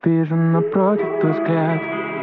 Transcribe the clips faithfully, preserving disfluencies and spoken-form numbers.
Вижу напротив твой взгляд,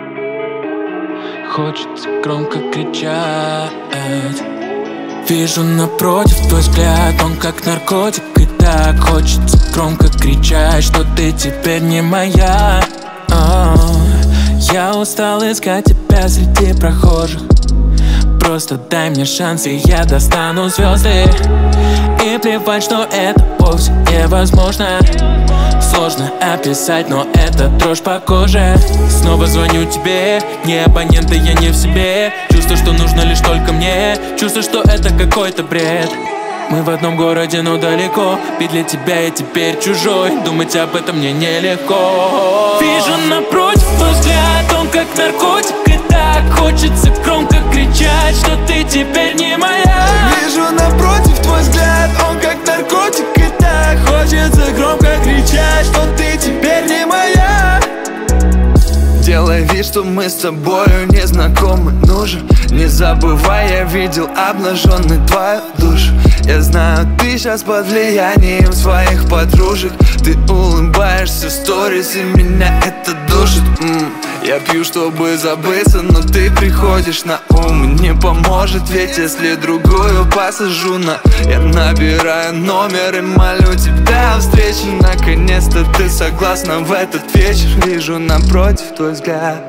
хочется громко кричать. Вижу напротив твой взгляд, он как наркотик, и так хочется громко кричать, что ты теперь не моя. О, я устал искать тебя среди прохожих. Просто дай мне шанс, и я достану звезды. И плевать, что это вовсе невозможно. Сложно описать, но это дрожь по коже. Снова звоню тебе, не абонент, да я не в себе. Чувство, что нужно лишь только мне. Чувство, что это какой-то бред. Мы в одном городе, но далеко. Ведь для тебя я теперь чужой. Думать об этом мне нелегко. Вижу напротив твой взгляд, он как наркотик, и так хочется громко кричать, что ты теперь не моя. Вижу напротив твой взгляд, он как наркотик, и так хочется громко кричать, что ты теперь не моя. Делай вид, что мы с тобою не знакомы, ну же, не забывай, я видел обнаженный твою душу. Я знаю, ты сейчас под влиянием своих подружек. Ты улыбаешься в сторис, и меня это душит. М-м. Я пью, чтобы забыться, но ты приходишь на ум. Не поможет, ведь если другую посажу на... Я набираю номер и молю тебя о встрече. Наконец-то ты согласна в этот вечер. Вижу напротив твой взгляд,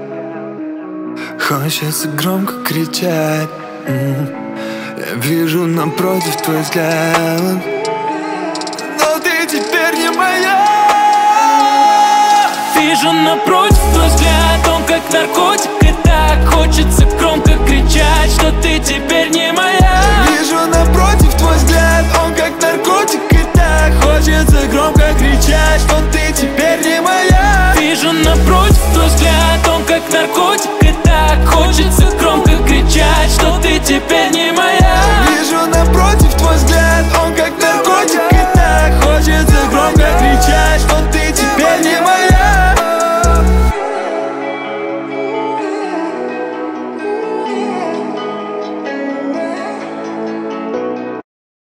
хочется громко кричать. М-м. Я вижу напротив твой взгляд, но ты теперь не моя. Вижу напротив твой взгляд, он как наркотик, и так хочется громко кричать, что ты теперь не моя. Вижу напротив твой взгляд, он как наркотик, и так хочется громко кричать, что ты